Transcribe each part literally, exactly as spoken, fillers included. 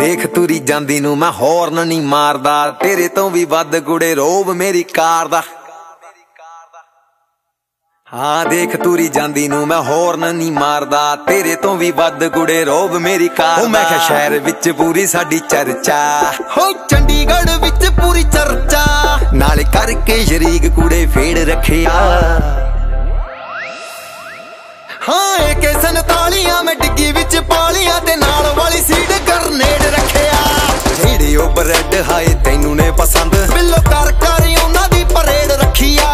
देख तुरी जांदी नू मैं हॉर्न नहीं मारदा, तेरे तो भी वध कुड़े रोब मेरी कार दा। हाँ देख तुरी जांदी नू मैं हॉर्न नहीं मारदा, तेरे तो भी वध कुड़े रोब मेरी कार दा। मैं क्या शहर विच पूरी साडी चर्चा, हो चंडीगढ़ विच पूरी चर्चा, नाले करके शरीक कुड़े फेड़ रखिया। हाँ एक संतालियां मैं डिग्गी विच पालियां ते नाल वाली सीट गरनेड रखिया। जेड़े ओ ब्रेड हाए तैनू ने पसंद, बिल्लो कर कर उन्हां दी परेड रखिया।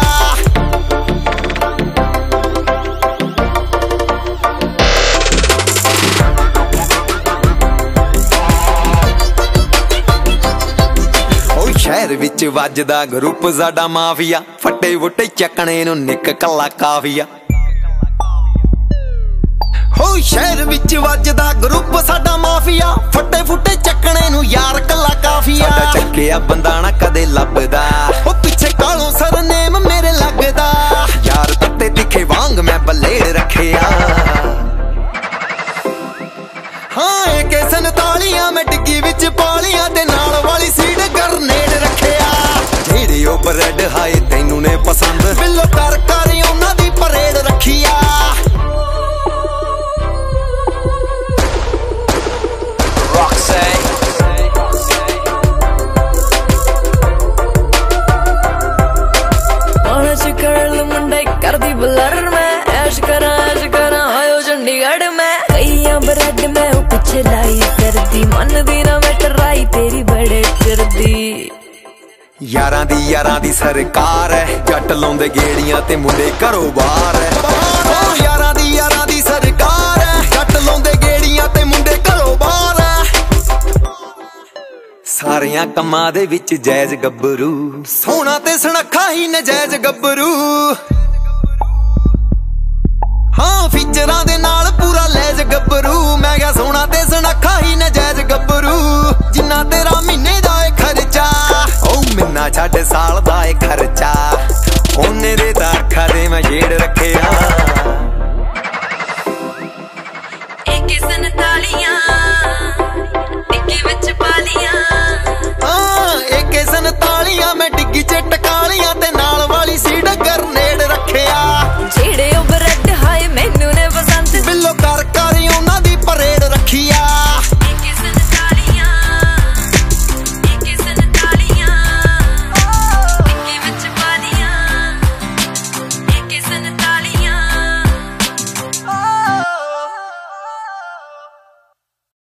ओ शहर विच वजदा ग्रुप साडा माफिया, फट्टे वुट्टे चकणे नू निक कला काफिया। हो शहर विच वजदा ग्रुप साडा माफिया, फट्टे फुट्टे चकणे नू यार कला काफिया। साडा चक्किया बंदाना कदे लभदा, ओ पिछे कालों सरनेम मेरे लगदा, यार तत्ते तिखे वांग मैं बलेड रखिया। हाँ एक संतालियां मैं डिग्गी विच पालियां ते नाल वाली सीट गरनेड रखिया। जेड़े ओ ब्रेड हाए तैनू ने पसंद, बिल्लो कर कर उन्हां दी परेड रखिया। करदी बलर मैं ऐश करा ऐश करा आयो चंडीगढ़ में, कईयां ब्रेड मैं ओ पिछे लाई करदी, मन दी ना मैं टराई तेरी बड़े करदी। यारां दी यारां दी सरकार है, जट लाउंदे गेड़ियां ते मुंडे घरों बाहर है। ओ यारां दी यारां दी सरकार है, जट लाउंदे गेड़ियां ते मुंडे घरों बाहर है। सारियां कम्मां दे विच जैज गब्बरू, सोहना ते सुनखा ही नजैज गब्बरू। हाँ फीचरां दे नाल पूरा लैज गब्बरू, मैं क्या सोहना ते सुनखा ही नजैज गब्बरू। जिन्ना तेरा महीने दा ए खर्चा, ओ महीना छड्ड साल दा ए खर्चा, ओने दे तां अखां दे मैं छेड़ रखिया।